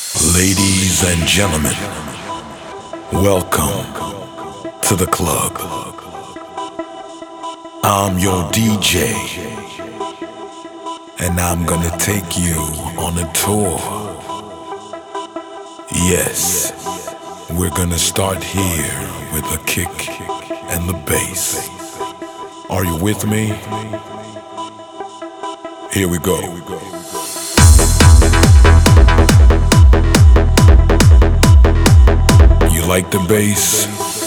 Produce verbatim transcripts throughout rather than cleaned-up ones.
Ladies and gentlemen, welcome to the club. I'm your D J, and I'm gonna take you on a tour. Yes, we're gonna start here with a kick and the bass. Are you with me? Here we go. You like the bass?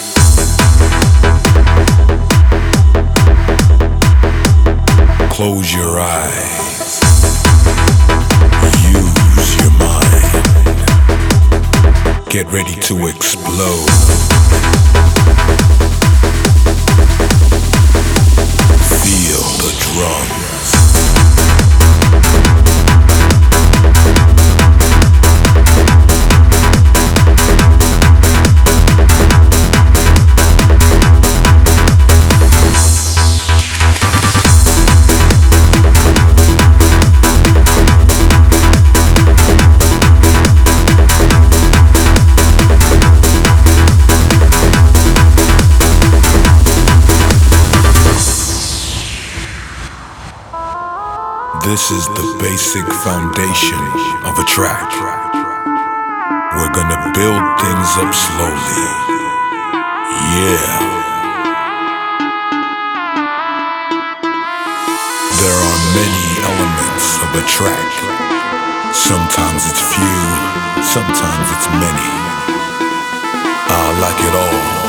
Close your eyes. Use your mind. Get ready to explode. Feel the drums. This is the basic foundation of a track. We're gonna build things up slowly. Yeah. There are many elements of a track. Sometimes it's few, sometimes it's many. I like it all.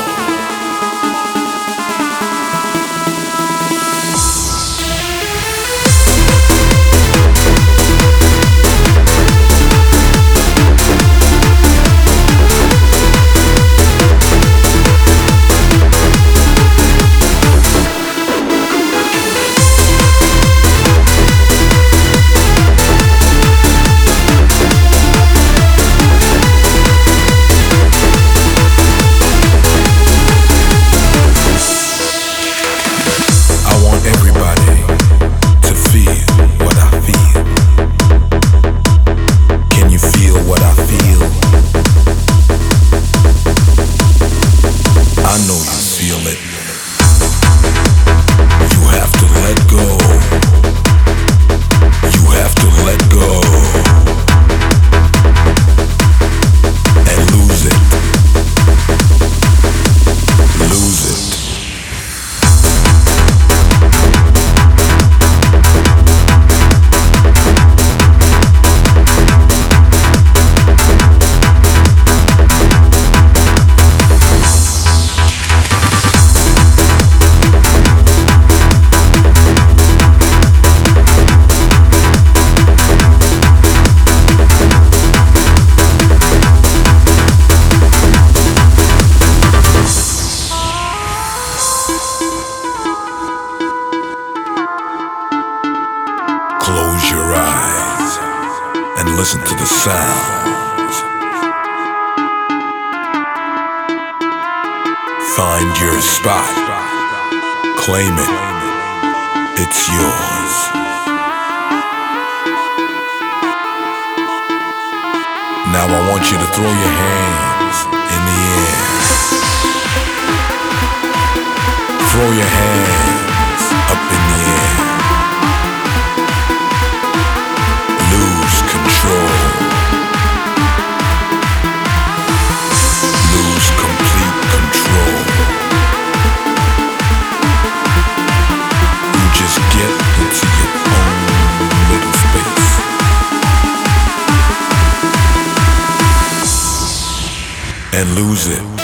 Close your eyes and listen to the sounds. Find your spot. Claim it. It's yours. Now I want you to throw your hands in the air. Throw your hands up in the air. Lose control. Lose complete control. You just get into your own little space. And lose it.